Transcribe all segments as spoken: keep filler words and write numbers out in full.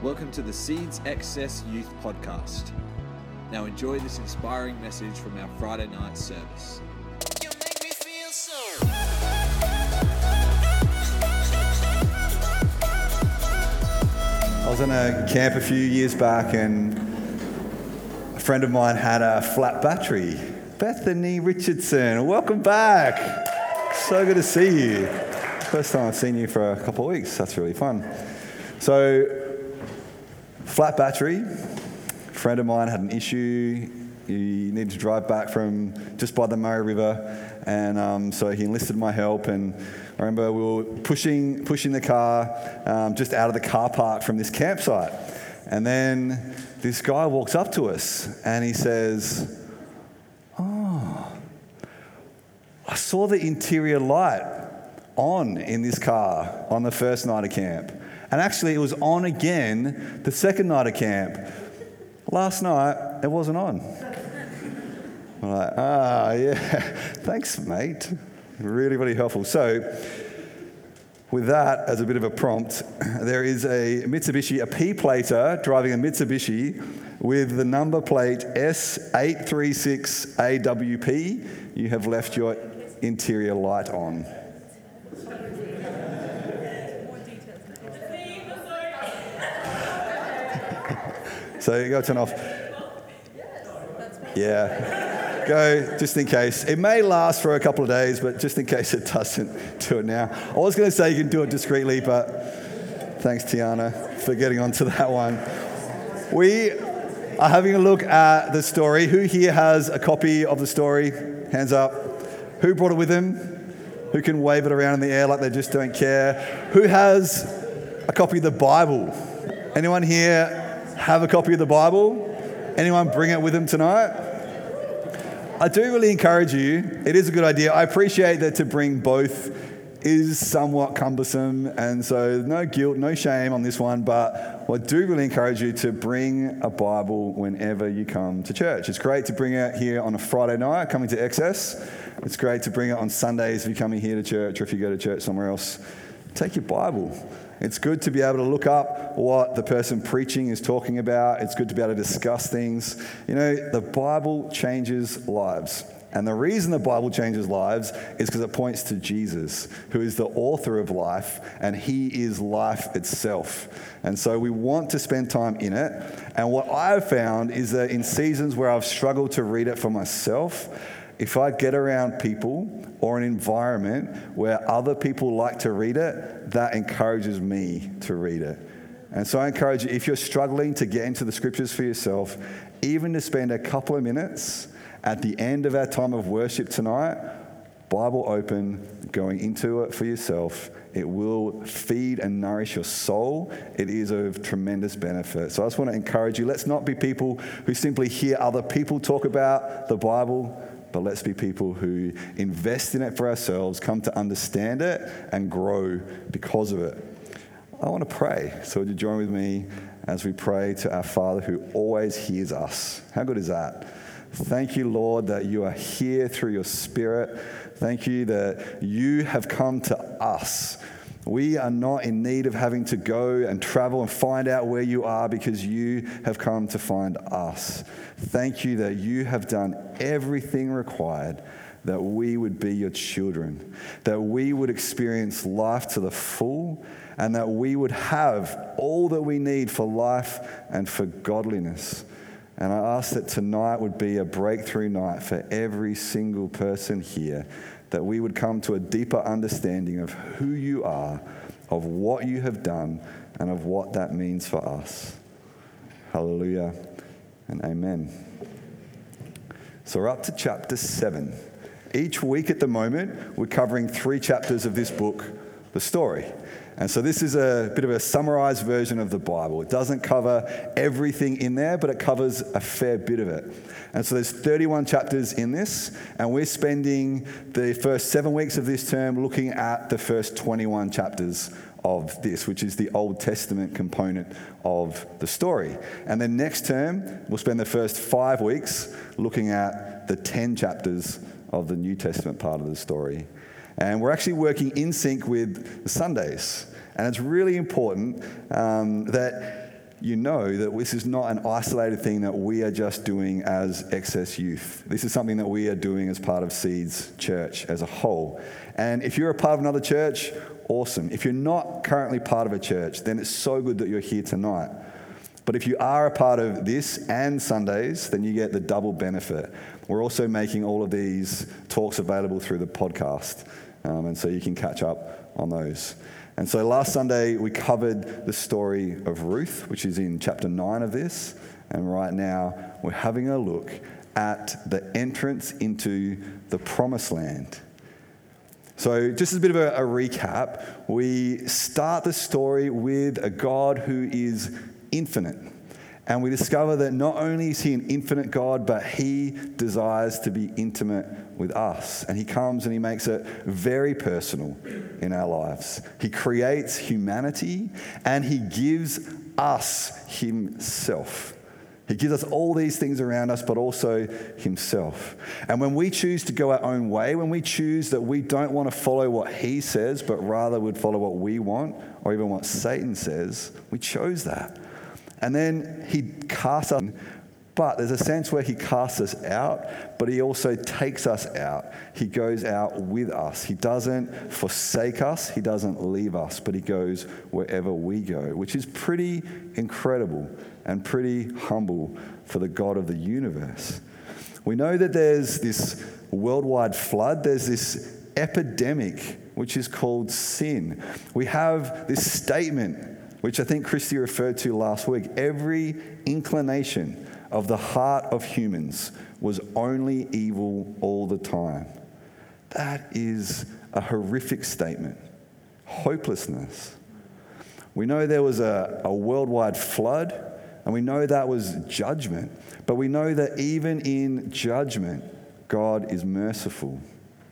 Welcome to the Seeds Access Youth Podcast. Now enjoy this inspiring message from our Friday night service. You make me feel so. I was in a camp a few years back and a friend of mine had a flat battery. Bethany Richardson, welcome back. So good to see you. First time I've seen you for a couple of weeks. That's really fun. So, flat battery. A friend of mine had an issue. He needed to drive back from just by the Murray River, and um, so he enlisted my help. And I remember we were pushing pushing the car um, just out of the car park from this campsite, and then this guy walks up to us and he says, "Oh, I saw the interior light on in this car on the first night of camp." And actually, it was on again the second night of camp. Last night, it wasn't on. I'm like, ah, yeah, thanks, mate. Really, really helpful. So, with that as a bit of a prompt, there is a Mitsubishi, a P-plater driving a Mitsubishi with the number plate S eight three six A W P. You have left your interior light on. So you go turn off. Yeah. Go just in case. It may last for a couple of days, but just in case it doesn't, do it now. I was going to say you can do it discreetly, but thanks, Tiana, for getting onto that one. We are having a look at the story. Who here has a copy of the story? Hands up. Who brought it with him? Who can wave it around in the air like they just don't care? Who has a copy of the Bible? Anyone here have a copy of the Bible? Anyone bring it with them tonight? I do really encourage you. It is a good idea. I appreciate that to bring both is somewhat cumbersome, and so no guilt, no shame on this one, but I do really encourage you to bring a Bible whenever you come to church. It's great to bring it here on a Friday night, coming to Excess. It's great to bring it on Sundays if you're coming here to church, or if you go to church somewhere else. Take your Bible. It's good to be able to look up what the person preaching is talking about. It's good to be able to discuss things. You know, the Bible changes lives. And the reason the Bible changes lives is because it points to Jesus, who is the author of life, and he is life itself. And so we want to spend time in it. And what I've found is that in seasons where I've struggled to read it for myself, if I get around people or an environment where other people like to read it, that encourages me to read it. And so I encourage you, if you're struggling to get into the scriptures for yourself, even to spend a couple of minutes at the end of our time of worship tonight, Bible open, going into it for yourself. It will feed and nourish your soul. It is of tremendous benefit. So I just want to encourage you, let's not be people who simply hear other people talk about the Bible, but let's be people who invest in it for ourselves, come to understand it, and grow because of it. I want to pray. So would you join with me as we pray to our Father who always hears us? How good is that? Thank you, Lord, that you are here through your Spirit. Thank you that you have come to us. We are not in need of having to go and travel and find out where you are, because you have come to find us. Thank you that you have done everything required that we would be your children, that we would experience life to the full, and that we would have all that we need for life and for godliness. And I ask that tonight would be a breakthrough night for every single person here, that we would come to a deeper understanding of who you are, of what you have done, and of what that means for us. Hallelujah and amen. So we're up to chapter seven. Each week at the moment, we're covering three chapters of this book, the story. And so this is a bit of a summarized version of the Bible. It doesn't cover everything in there, but it covers a fair bit of it. And so there's thirty-one chapters in this, and we're spending the first seven weeks of this term looking at the first twenty-one chapters of this, which is the Old Testament component of the story. And then next term, we'll spend the first five weeks looking at the ten chapters of the New Testament part of the story. And we're actually working in sync with the Sundays. And it's really important um, that you know that this is not an isolated thing that we are just doing as Excess Youth. This is something that we are doing as part of Seeds Church as a whole. And if you're a part of another church, awesome. If you're not currently part of a church, then it's so good that you're here tonight. But if you are a part of this and Sundays, then you get the double benefit. We're also making all of these talks available through the podcast, um, and so you can catch up on those. And so last Sunday, we covered the story of Ruth, which is in chapter nine of this. And right now, we're having a look at the entrance into the promised land. So just as a bit of a, a recap, we start the story with a God who is infinite. And we discover that not only is he an infinite God, but he desires to be intimate with us. And he comes and he makes it very personal in our lives. He creates humanity and he gives us himself. He gives us all these things around us, but also himself. And when we choose to go our own way, when we choose that we don't want to follow what he says, but rather would follow what we want, or even what Satan says, we chose that. And then he casts us, but there's a sense where he casts us out, but he also takes us out. He goes out with us. He doesn't forsake us. He doesn't leave us, but he goes wherever we go, which is pretty incredible and pretty humble for the God of the universe. We know that there's this worldwide flood. There's this epidemic, which is called sin. We have this statement, which I think Christy referred to last week. Every inclination of the heart of humans was only evil all the time. That is a horrific statement. Hopelessness. We know there was a, a worldwide flood, and we know that was judgment. But we know that even in judgment, God is merciful.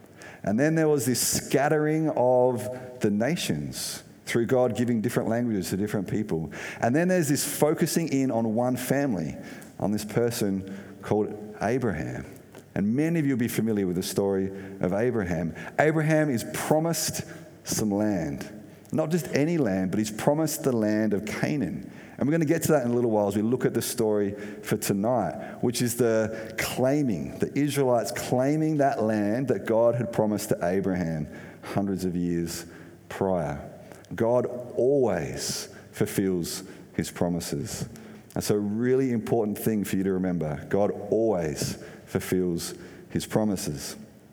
And then there was this scattering of the nations, through God giving different languages to different people. And then there's this focusing in on one family, on this person called Abraham. And many of you will be familiar with the story of Abraham. Abraham is promised some land. Not just any land, but he's promised the land of Canaan. And we're going to get to that in a little while as we look at the story for tonight, which is the claiming, the Israelites claiming that land that God had promised to Abraham hundreds of years prior. God always fulfills his promises. That's a really important thing for you to remember. God always fulfills his promises.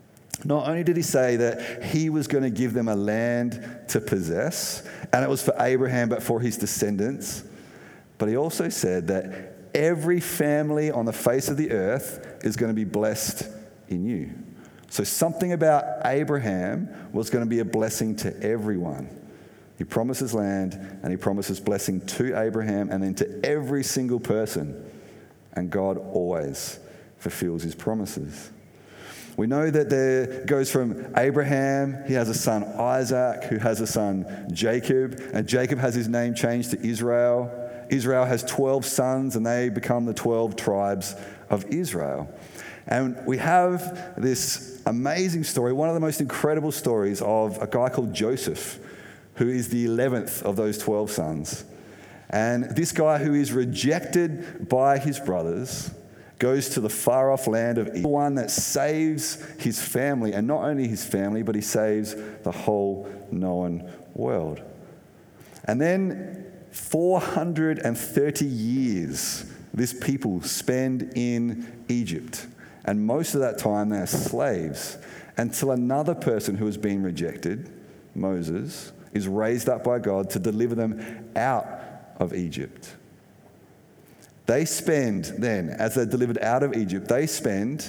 Not only did he say that he was going to give them a land to possess, and it was for Abraham, but for his descendants, but he also said that every family on the face of the earth is going to be blessed in you. So something about Abraham was going to be a blessing to everyone. He promises land, and he promises blessing to Abraham and then to every single person. And God always fulfills his promises. We know that there goes from Abraham, he has a son Isaac, who has a son Jacob, and Jacob has his name changed to Israel. Israel has twelve sons, and they become the twelve tribes of Israel. And we have this amazing story, one of the most incredible stories of a guy called Joseph, who is the eleventh of those twelve sons. And this guy who is rejected by his brothers goes to the far-off land of Egypt, the one that saves his family, and not only his family, but he saves the whole known world. And then four hundred thirty years this people spend in Egypt. And most of that time they're slaves, until another person who has been rejected, Moses, is raised up by God to deliver them out of Egypt. They spend then, as they're delivered out of Egypt, they spend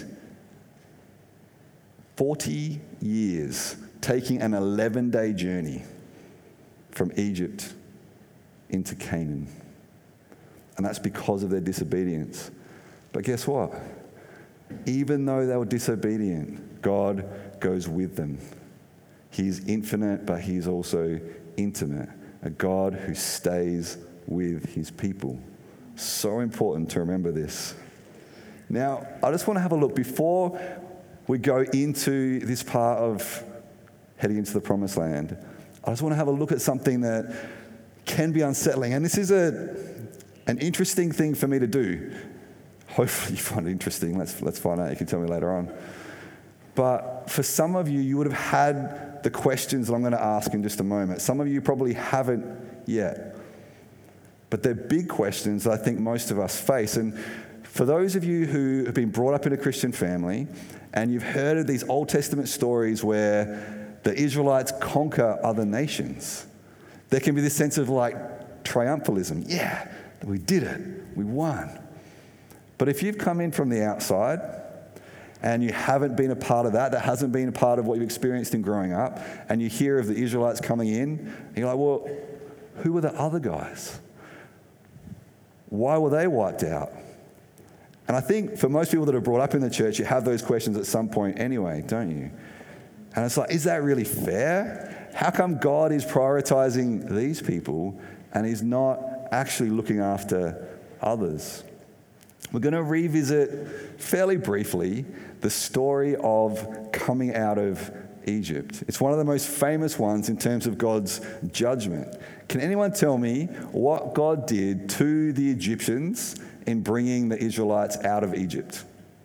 forty years taking an eleven-day journey from Egypt into Canaan. And that's because of their disobedience. But guess what? Even though they were disobedient, God goes with them. He's infinite, but he's also intimate. A God who stays with his people. So important to remember this. Now, I just want to have a look before we go into this part of heading into the promised land. I just want to have a look at something that can be unsettling. And this is a an interesting thing for me to do. Hopefully you find it interesting. Let's, let's find out. You can tell me later on. But for some of you, you would have had the questions that I'm going to ask in just a moment. Some of you probably haven't yet. But they're big questions that I think most of us face. And for those of you who have been brought up in a Christian family and you've heard of these Old Testament stories where the Israelites conquer other nations, there can be this sense of like triumphalism. Yeah, we did it. We won. But if you've come in from the outside and you haven't been a part of that, that hasn't been a part of what you've experienced in growing up, and you hear of the Israelites coming in, and you're like, well, who were the other guys? Why were they wiped out? And I think for most people that are brought up in the church, you have those questions at some point anyway, don't you? And it's like, is that really fair? How come God is prioritizing these people and He's not actually looking after others? We're going to revisit fairly briefly the story of coming out of Egypt. It's one of the most famous ones in terms of God's judgment. Can anyone tell me what God did to the Egyptians in bringing the Israelites out of Egypt?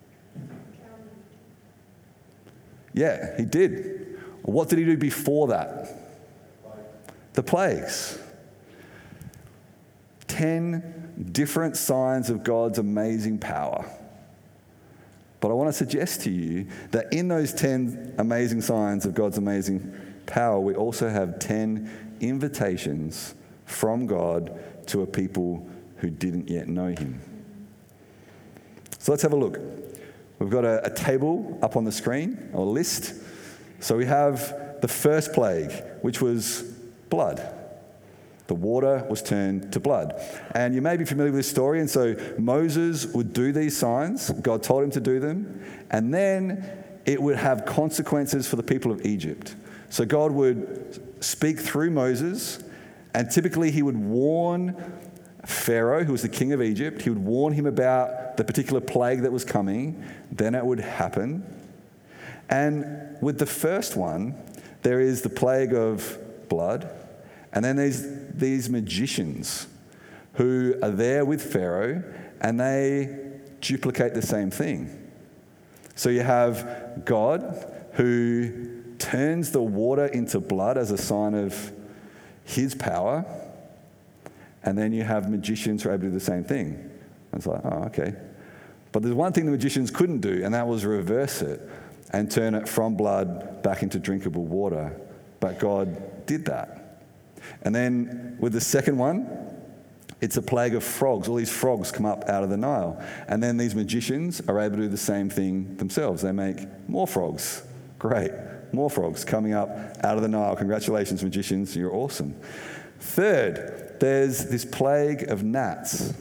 Yeah, He did. What did He do before that? The plagues. Ten different signs of God's amazing power. But I want to suggest to you that in those ten amazing signs of God's amazing power, we also have ten invitations from God to a people who didn't yet know Him. So let's have a look. We've got a, a table up on the screen, or a list. So we have the first plague, which was blood. The water was turned to blood. And you may be familiar with this story. And so Moses would do these signs. God told him to do them. And then it would have consequences for the people of Egypt. So God would speak through Moses. And typically he would warn Pharaoh, who was the king of Egypt. He would warn him about the particular plague that was coming. Then it would happen. And with the first one, there is the plague of blood. And then there's these magicians who are there with Pharaoh, and they duplicate the same thing. So you have God who turns the water into blood as a sign of His power, and then you have magicians who are able to do the same thing. And it's like, oh, okay. But there's one thing the magicians couldn't do, and that was reverse it and turn it from blood back into drinkable water. But God did that. And then with the second one, it's a plague of frogs. All these frogs come up out of the Nile. And then these magicians are able to do the same thing themselves. They make more frogs. Great. More frogs coming up out of the Nile. Congratulations, magicians. You're awesome. Third, there's this plague of gnats.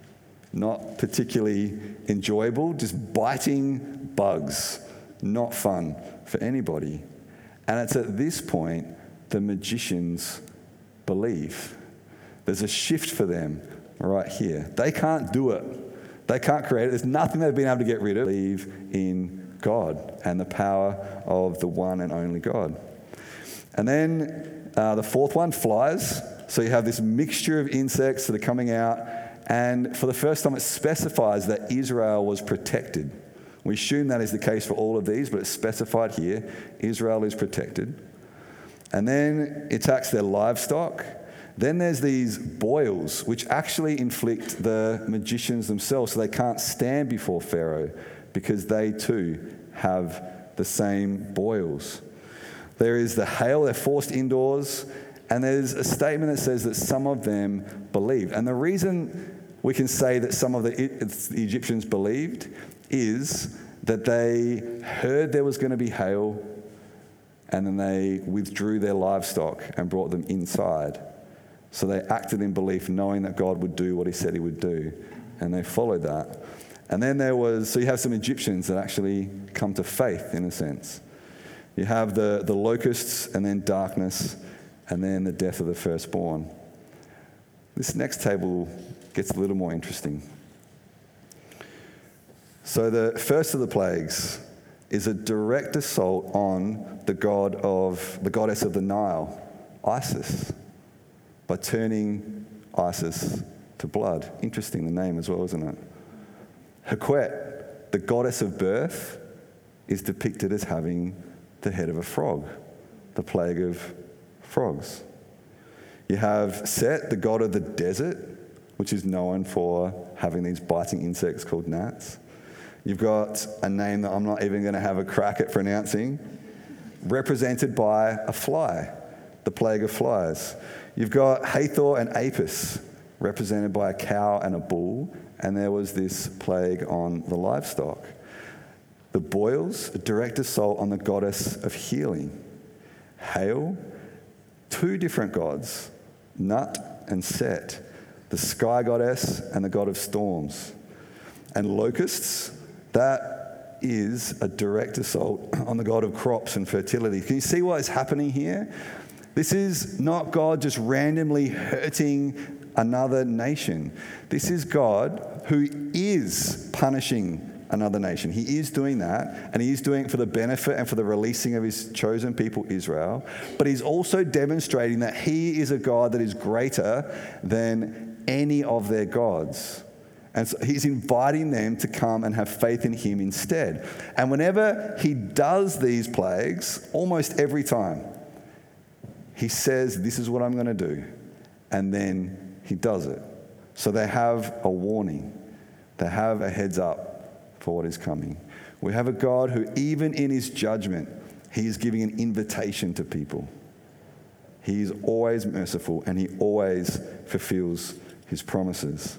Not particularly enjoyable, just biting bugs. Not fun for anybody. And it's at this point the magicians believe. There's a shift for them right here. They can't do it. They can't create it. There's nothing they've been able to get rid of. Believe in God and the power of the one and only God. And then uh, the fourth one, flies. So you have this mixture of insects that are coming out. And for the first time, it specifies that Israel was protected. We assume that is the case for all of these, but it's specified here. Israel is protected. And then it attacks their livestock. Then there's these boils, which actually inflict the magicians themselves, so they can't stand before Pharaoh because they too have the same boils. There is the hail, they're forced indoors, and there's a statement that says that some of them believed. And the reason we can say that some of the, the Egyptians believed is that they heard there was going to be hail, and then they withdrew their livestock and brought them inside. So they acted in belief, knowing that God would do what He said He would do. And they followed that. And then there was, so you have some Egyptians that actually come to faith, in a sense. You have the, the locusts, and then darkness, and then the death of the firstborn. This next table gets a little more interesting. So the first of the plagues is a direct assault on the god of the goddess of the Nile, Isis, by turning Isis to blood. Interesting, the name as well, isn't it? Hequet, the goddess of birth, is depicted as having the head of a frog, the plague of frogs. You have Set, the god of the desert, which is known for having these biting insects called gnats. You've got a name that I'm not even going to have a crack at pronouncing, represented by a fly, the plague of flies. You've got Hathor and Apis, represented by a cow and a bull, and there was this plague on the livestock. The boils, a direct assault on the goddess of healing. Hail, two different gods, Nut and Set, the sky goddess and the god of storms. And locusts, that is a direct assault on the god of crops and fertility. Can you see what is happening here? This is not God just randomly hurting another nation. This is God who is punishing another nation. He is doing that, and he is doing it for the benefit and for the releasing of his chosen people, Israel. But he's also demonstrating that he is a God that is greater than any of their gods. And so he's inviting them to come and have faith in him instead. And whenever he does these plagues, almost every time, he says, this is what I'm going to do. And then he does it. So they have a warning. They have a heads up for what is coming. We have a God who, even in his judgment, he is giving an invitation to people. He is always merciful, and he always fulfills his promises.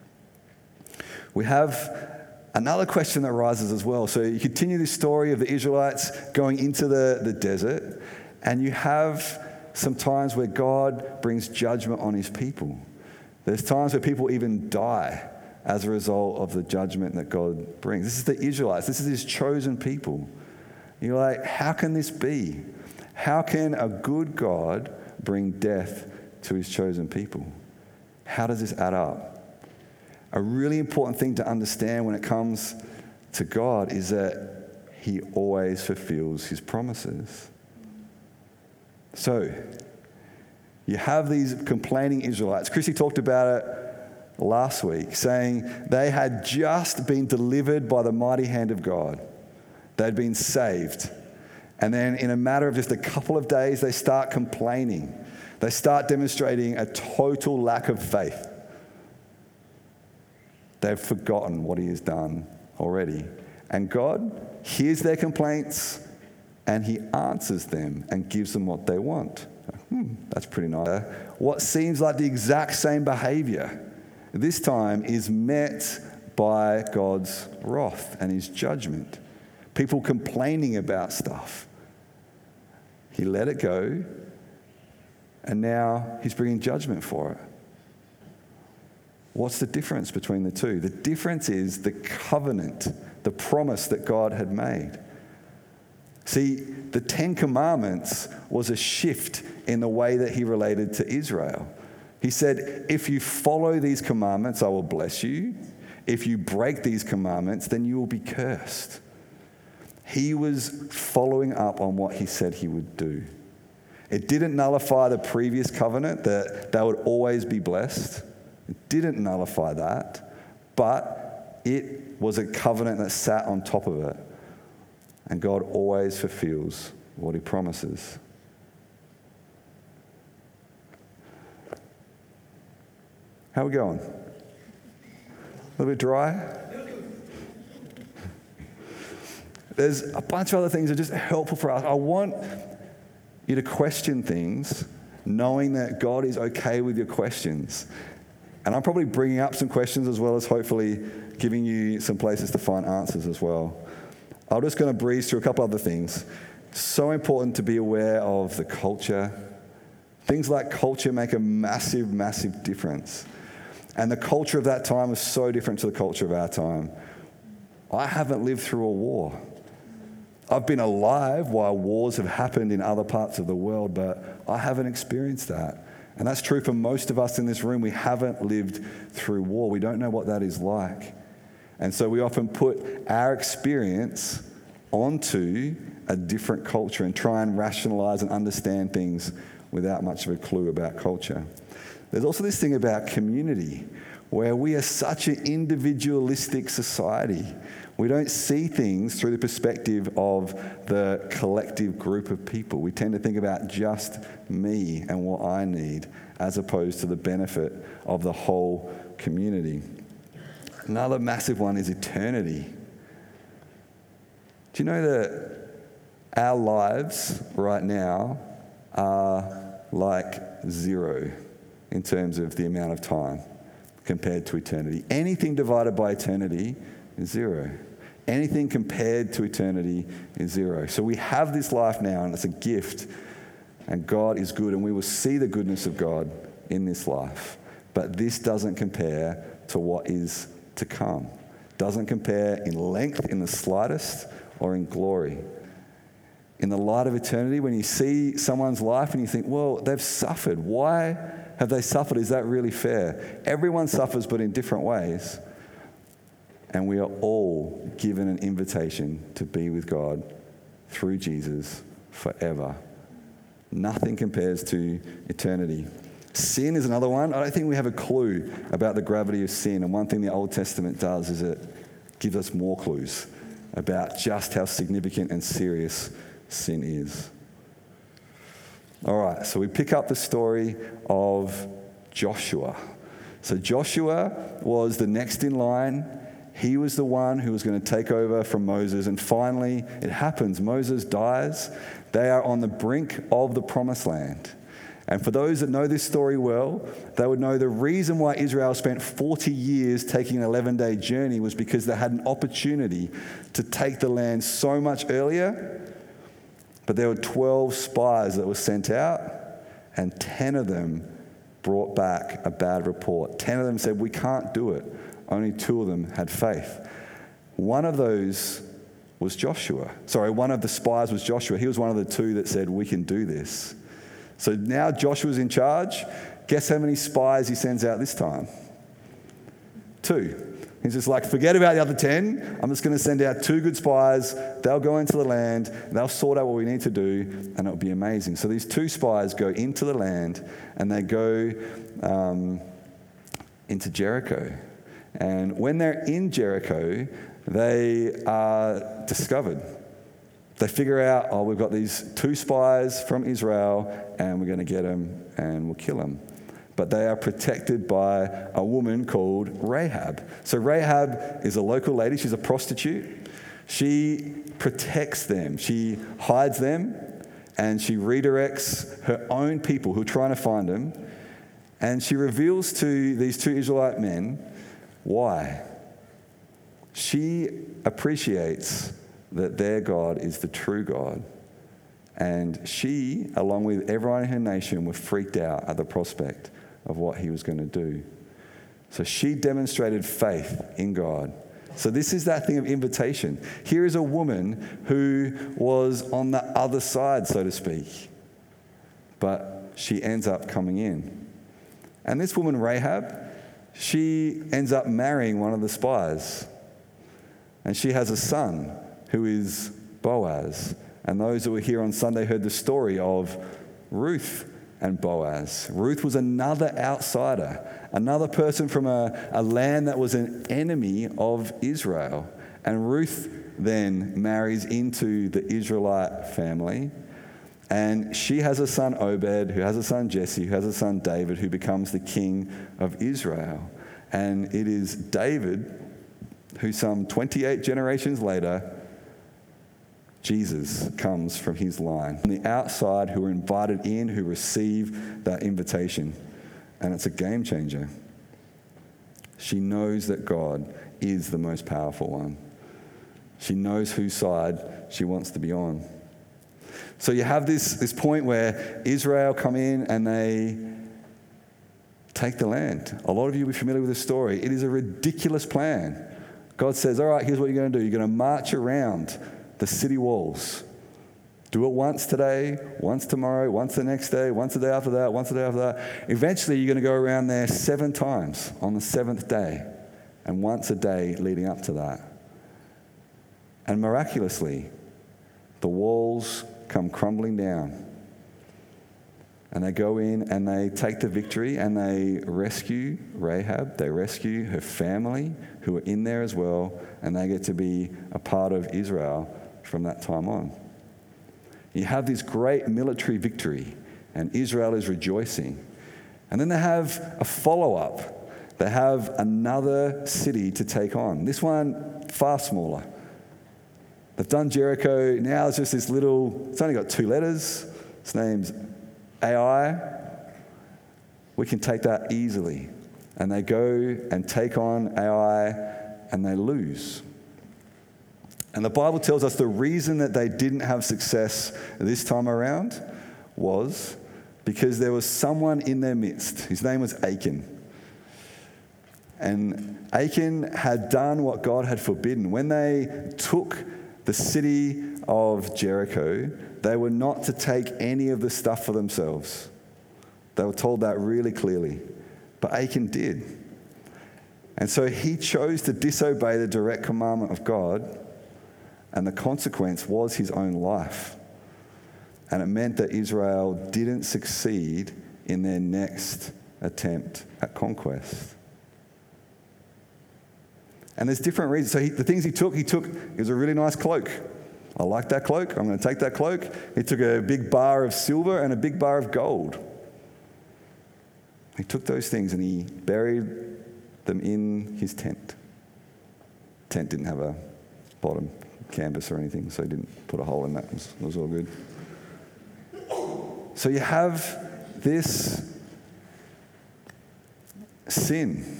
We have another question that rises as well. So you continue this story of the Israelites going into the, the desert, and you have some times where God brings judgment on his people. There's times where people even die as a result of the judgment that God brings. This is the Israelites. This is his chosen people. You're like, how can this be? How can a good God bring death to his chosen people? How does this add up? A really important thing to understand when it comes to God is that he always fulfills his promises. So, you have these complaining Israelites. Chrissy talked about it last week, saying they had just been delivered by the mighty hand of God. They'd been saved. And then in a matter of just a couple of days, they start complaining. They start demonstrating a total lack of faith. They've forgotten what he has done already. And God hears their complaints, and he answers them and gives them what they want. Hmm, that's pretty nice. What seems like the exact same behavior this time is met by God's wrath and his judgment. People complaining about stuff. He let it go, and now he's bringing judgment for it. What's the difference between the two? The difference is the covenant, the promise that God had made. See, the Ten Commandments was a shift in the way that he related to Israel. He said, if you follow these commandments, I will bless you. If you break these commandments, then you will be cursed. He was following up on what he said he would do. It didn't nullify the previous covenant that they would always be blessed. It didn't nullify that, but it was a covenant that sat on top of it. And God always fulfills what he promises. How are we going? A little bit dry? There's a bunch of other things that are just helpful for us. I want you to question things, knowing that God is okay with your questions. And I'm probably bringing up some questions as well as hopefully giving you some places to find answers as well. I'm just going to breeze through a couple other things. So important to be aware of the culture. Things like culture make a massive, massive difference. And the culture of that time was so different to the culture of our time. I haven't lived through a war. I've been alive while wars have happened in other parts of the world, but I haven't experienced that. And that's true for most of us in this room. We haven't lived through war. We don't know what that is like. And so we often put our experience onto a different culture and try and rationalize and understand things without much of a clue about culture. There's also this thing about community. where we are such an individualistic society. We don't see things through the perspective of the collective group of people. We tend to think about just me and what I need, as opposed to the benefit of the whole community. Another massive one is eternity. Do you know that our lives right now are like zero in terms of the amount of time compared to eternity? Anything divided by eternity is zero. Anything compared to eternity is zero. So we have this life now, and it's a gift, and God is good, and we will see the goodness of God in this life. But this doesn't compare to what is to come. Doesn't compare in length in the slightest or in glory. In the light of eternity, when you see someone's life and you think, well, they've suffered. Why have they suffered? Is that really fair? Everyone suffers, but in different ways. And we are all given an invitation to be with God through Jesus forever. Nothing compares to eternity. Sin is another one. I don't think we have a clue about the gravity of sin. And one thing the Old Testament does is it gives us more clues about just how significant and serious sin is. All right, so we pick up the story of Joshua. So Joshua was the next in line. He was the one who was going to take over from Moses. And finally, it happens. Moses dies. They are on the brink of the promised land. And for those that know this story well, they would know the reason why Israel spent forty years taking an eleven-day journey was because they had an opportunity to take the land so much earlier. But there were twelve spies that were sent out, and ten of them brought back a bad report. ten of them said, we can't do it. Only two of them had faith. One of those was Joshua. Sorry, one of the spies was Joshua. He was one of the two that said, we can do this. So now Joshua's in charge. Guess how many spies he sends out this time? Two. He's just like, forget about the other ten. I'm just going to send out two good spies. They'll go into the land. They'll sort out what we need to do, and it'll be amazing. So these two spies go into the land, and they go um, into Jericho. And when they're in Jericho, they are discovered. They figure out, oh, we've got these two spies from Israel, and we're going to get them, and we'll kill them. But they are protected by a woman called Rahab. So Rahab is a local lady. She's a prostitute. She protects them. She hides them, and she redirects her own people who are trying to find them. And she reveals to these two Israelite men why. She appreciates that their God is the true God. And she, along with everyone in her nation, were freaked out at the prospect of what he was going to do. So she demonstrated faith in God. So this is that thing of invitation. Here is a woman who was on the other side, so to speak. But she ends up coming in. And this woman, Rahab, she ends up marrying one of the spies. And she has a son who is Boaz. And those that were here on Sunday heard the story of Ruth and Boaz. Ruth was another outsider, another person from a, a land that was an enemy of Israel. And Ruth then marries into the Israelite family. And she has a son Obed, who has a son Jesse, who has a son David, who becomes the king of Israel. And it is David who some twenty-eight generations later, Jesus comes from his line. On the outside, who are invited in, who receive that invitation. And it's a game changer. She knows that God is the most powerful one. She knows whose side she wants to be on. So you have this, this point where Israel come in and they take the land. A lot of you will be familiar with this story. It is a ridiculous plan. God says, all right, here's what you're going to do. You're going to march around the city walls. Do it once today, once tomorrow, once the next day, once the day after that, once the day after that. Eventually, you're going to go around there seven times on the seventh day, and once a day leading up to that. And miraculously, the walls come crumbling down. And they go in and they take the victory and they rescue Rahab. They rescue her family who are in there as well. And they get to be a part of Israel from that time on. You have this great military victory and Israel is rejoicing. And then they have a follow-up. They have another city to take on. This one far smaller. They've done Jericho. Now it's just this little, it's only got two letters. Its name's Ai. We can take that easily. And they go and take on Ai and they lose. And the Bible tells us the reason that they didn't have success this time around was because there was someone in their midst. His name was Achan. And Achan had done what God had forbidden. When they took the city of Jericho, they were not to take any of the stuff for themselves. They were told that really clearly. But Achan did. And so he chose to disobey the direct commandment of God, and the consequence was his own life. And it meant that Israel didn't succeed in their next attempt at conquest. And there's different reasons. So he, the things he took, he took, it was a really nice cloak. I like that cloak. I'm going to take that cloak. He took a big bar of silver and a big bar of gold. He took those things and he buried them in his tent. Tent didn't have a bottom canvas or anything, so he didn't put a hole in that. It was, it was all good. So you have this sin.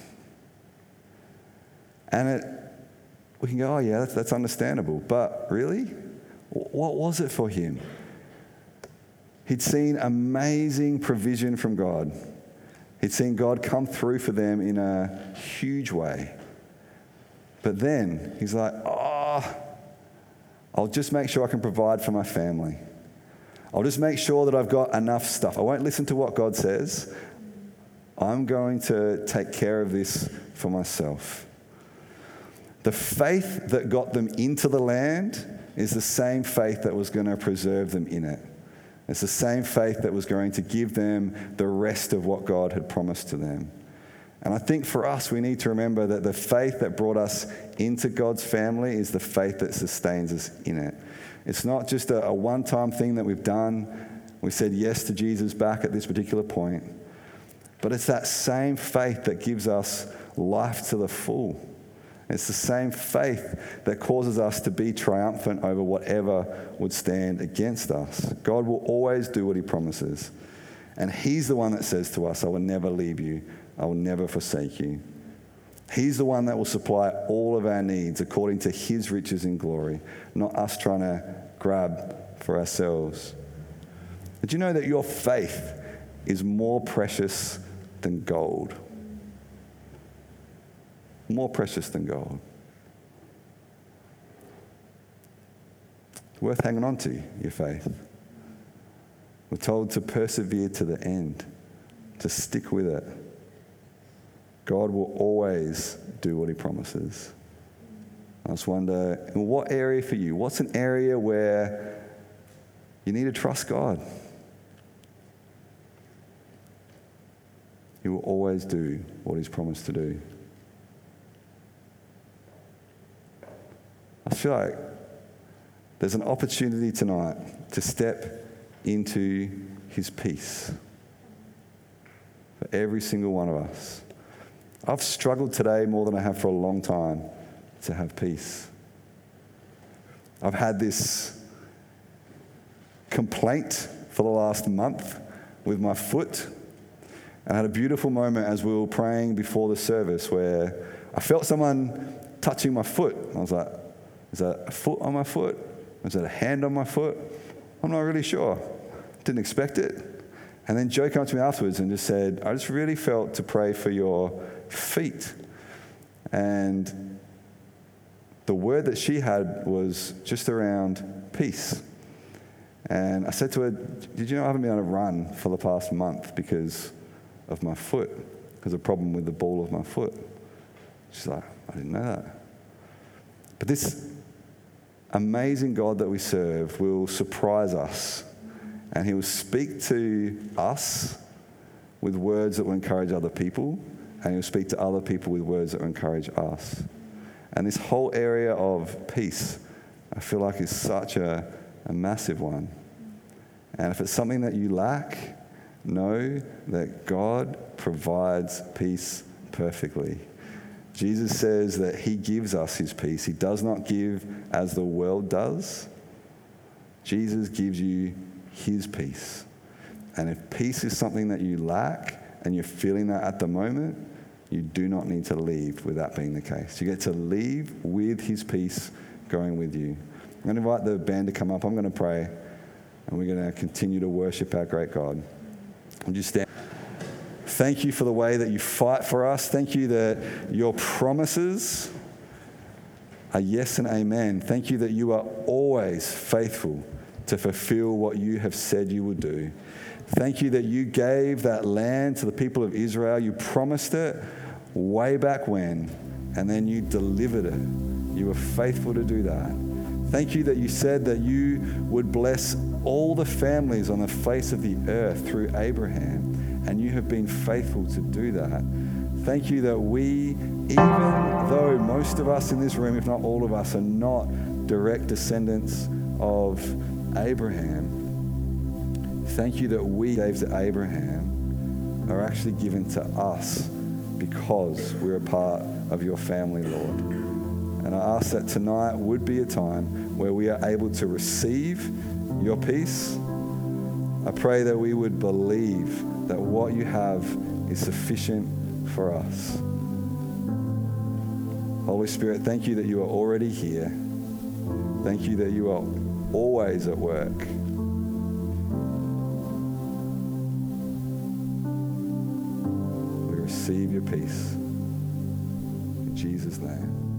And it, we can go, oh yeah, that's, that's understandable. But really, what was it for him? He'd seen amazing provision from God. He'd seen God come through for them in a huge way. But then he's like, oh, I'll just make sure I can provide for my family. I'll just make sure that I've got enough stuff. I won't listen to what God says. I'm going to take care of this for myself. The faith that got them into the land is the same faith that was going to preserve them in it. It's the same faith that was going to give them the rest of what God had promised to them. And I think for us, we need to remember that the faith that brought us into God's family is the faith that sustains us in it. It's not just a, a one-time thing that we've done. We said yes to Jesus back at this particular point. But it's that same faith that gives us life to the full. It's the same faith that causes us to be triumphant over whatever would stand against us. God will always do what he promises. And he's the one that says to us, I will never leave you. I will never forsake you. He's the one that will supply all of our needs according to his riches in glory, not us trying to grab for ourselves. Did you know that your faith is more precious than gold? More precious than gold. It's worth hanging on to, your faith. We're told to persevere to the end, to stick with it. God will always do what he promises. I just wonder, in what area for you? What's an area where you need to trust God? He will always do what he's promised to do. I feel like there's an opportunity tonight to step into his peace for every single one of us. I've struggled today more than I have for a long time to have peace. I've had this complaint for the last month with my foot. And I had a beautiful moment as we were praying before the service where I felt someone touching my foot. I was like, is that a foot on my foot? Is that a hand on my foot? I'm not really sure. Didn't expect it. And then Joe came to me afterwards and just said, I just really felt to pray for your feet. And the word that she had was just around peace. And I said to her, did you know I haven't been able to run for the past month because of my foot, because of a problem with the ball of my foot? She's like, I didn't know that. But this amazing God that we serve will surprise us And he will speak to us with words that will encourage other people, and he will speak to other people with words that will encourage us. And this whole area of peace, I feel like is such a, a massive one. And if it's something that you lack, know that God provides peace perfectly. Jesus says that he gives us his peace. He does not give as the world does. Jesus gives you his peace. And if peace is something that you lack and you're feeling that at the moment, you do not need to leave with that being the case. You get to leave with his peace going with you. I'm going to invite the band to come up. I'm going to pray, and we're going to continue to worship our great God. Would you stand? Thank you for the way that you fight for us. Thank you that your promises are yes and amen. Thank you that you are always faithful to fulfill what you have said you would do. Thank you that you gave that land to the people of Israel. You promised it way back when, and then you delivered it. You were faithful to do that. Thank you that you said that you would bless all the families on the face of the earth through Abraham, and you have been faithful to do that. Thank you that we, even though most of us in this room, if not all of us, are not direct descendants of Abraham, thank you that we gave to Abraham are actually given to us because we're a part of your family, Lord. And I ask that tonight would be a time where we are able to receive your peace. I pray that we would believe that what you have is sufficient for us. Holy Spirit, thank you that you are already here. Thank you that you are always at work. We receive your peace. In Jesus' name.